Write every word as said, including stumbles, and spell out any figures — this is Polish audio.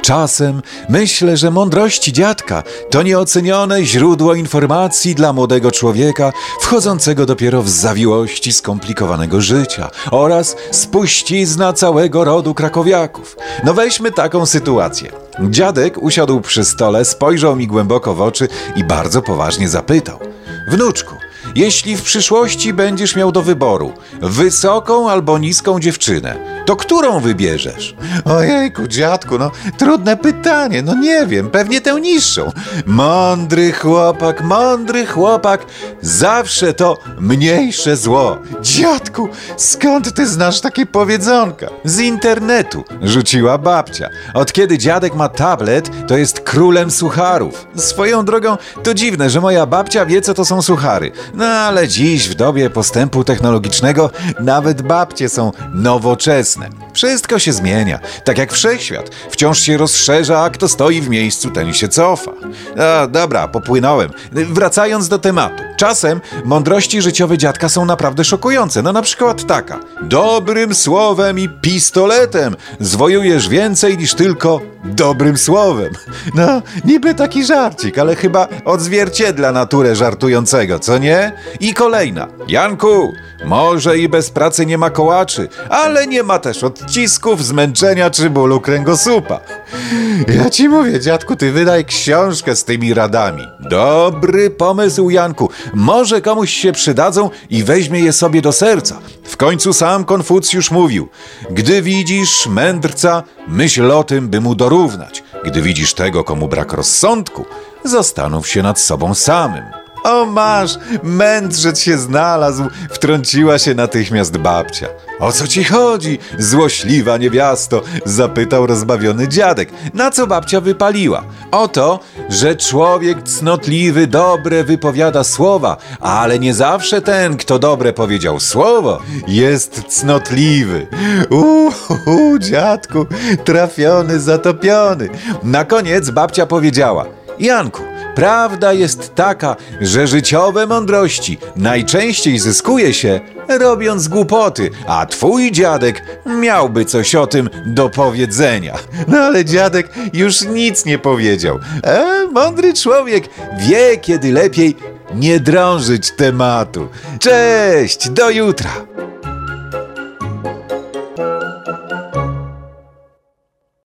Czasem myślę, że mądrości dziadka to nieocenione źródło informacji dla młodego człowieka wchodzącego dopiero w zawiłości skomplikowanego życia oraz spuścizna całego rodu krakowiaków. No weźmy taką sytuację. Dziadek usiadł przy stole, spojrzał mi głęboko w oczy i bardzo poważnie zapytał: wnuczku, jeśli w przyszłości będziesz miał do wyboru wysoką albo niską dziewczynę, to którą wybierzesz? Ojejku, dziadku, no trudne pytanie, no nie wiem, pewnie tę niższą. Mądry chłopak, mądry chłopak, zawsze to mniejsze zło. Dziadku, skąd ty znasz takie powiedzonka? Z internetu, rzuciła babcia. Od kiedy dziadek ma tablet, to jest królem sucharów. Swoją drogą, to dziwne, że moja babcia wie, co to są suchary. No ale dziś, w dobie postępu technologicznego, nawet babcie są nowoczesne. Wszystko się zmienia. Tak jak wszechświat. Wciąż się rozszerza, a kto stoi w miejscu, ten się cofa. A, dobra, popłynąłem. Wracając do tematu. Czasem mądrości życiowe dziadka są naprawdę szokujące. No na przykład taka: dobrym słowem i pistoletem zwojujesz więcej niż tylko dobrym słowem. No, niby taki żarcik, ale chyba odzwierciedla naturę żartującego, co nie? I kolejna: Janku, może i bez pracy nie ma kołaczy, ale nie ma też odcisków, zmęczenia czy bólu kręgosłupa. Ja ci mówię, dziadku, ty wydaj książkę z tymi radami. Dobry pomysł, Janku. Może komuś się przydadzą i weźmie je sobie do serca. W końcu sam Konfucjusz mówił: gdy widzisz mędrca, myśl o tym, by mu dorównać. Gdy widzisz tego, komu brak rozsądku, zastanów się nad sobą samym. O masz, mędrzec się znalazł, wtrąciła się natychmiast babcia. O co ci chodzi, złośliwa niewiasto? Zapytał rozbawiony dziadek, na co babcia wypaliła. O to, że człowiek cnotliwy dobre wypowiada słowa, ale nie zawsze ten, kto dobre powiedział słowo, jest cnotliwy. Uuu, dziadku, trafiony, zatopiony. Na koniec babcia powiedziała: Janku, prawda jest taka, że życiowe mądrości najczęściej zyskuje się robiąc głupoty, a twój dziadek miałby coś o tym do powiedzenia. No ale dziadek już nic nie powiedział. E, mądry człowiek wie, kiedy lepiej nie drążyć tematu. Cześć, do jutra!